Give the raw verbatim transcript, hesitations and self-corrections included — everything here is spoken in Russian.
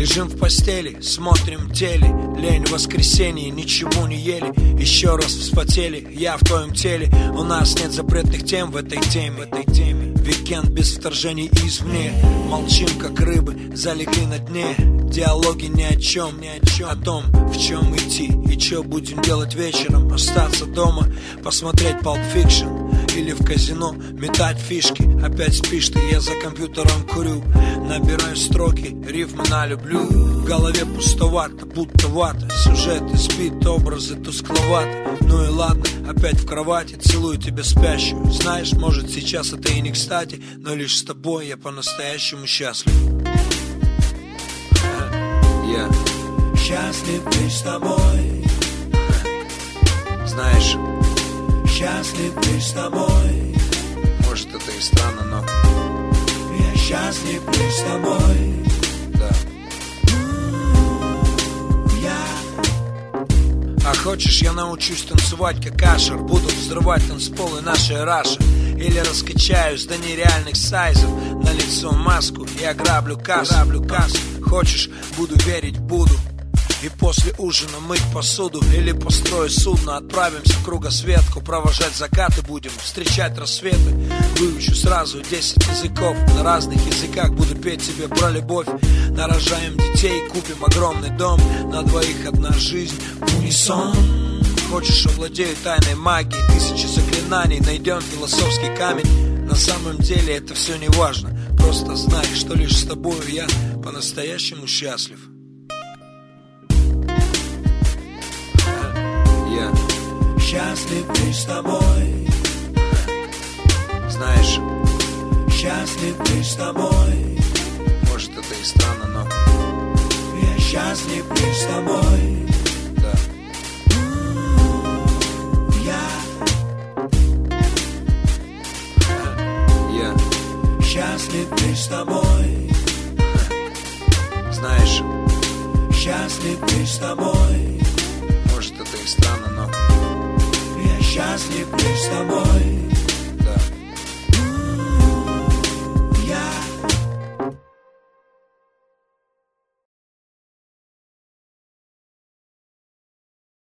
Лежим в постели, смотрим теле, лень в воскресенье, ничего не ели. Еще раз вспотели, я в твоем теле. У нас нет запретных тем в этой теме, в этой теме. Викенд без вторжений извне. Молчим, как рыбы, залегли на дне. Диалоги ни о чем, ни о чем. О том, в чем идти и что будем делать вечером. Остаться дома, посмотреть Pulp Fiction. Или в казино, метать фишки. Опять спишь ты, я за компьютером курю. Набираю строки, рифмы на люблю. В голове пустовато, будто вата. Сюжеты спит, образы тускловаты. Ну и ладно, опять в кровати. Целую тебя спящую. Знаешь, может сейчас это и не кстати, но лишь с тобой я по-настоящему счастлив. Я счастлив лишь с тобой. Знаешь, счастлив лишь с тобой. может это и странно, но я счастлив лишь с тобой. Да. Я. А хочешь, я научусь танцевать как Ашер. Буду взрывать танцполы нашей Раши. Или раскачаюсь до нереальных сайзов. На лицо маску и ограблю кассу. Хочешь, буду верить, буду. И после ужина мыть посуду. Или построю судно, отправимся в кругосветку. Провожать закаты будем, встречать рассветы. Выучу сразу десять языков. На разных языках буду петь тебе про любовь. Нарожаем детей, купим огромный дом. На двоих одна жизнь в унисон. Хочешь, овладею тайной магией. Тысячи заклинаний, найдем философский камень. На самом деле это все не важно. Просто знай, что лишь с тобою я по-настоящему счастлив. Я счастлив лишь с тобой. Знаешь, счастлив лишь с тобой. может это и странно, но я счастлив лишь с тобой. Да. Я. Я счастлив лишь с тобой. Знаешь, счастлив лишь с тобой. может это и странно, но я счастлив лишь с тобой.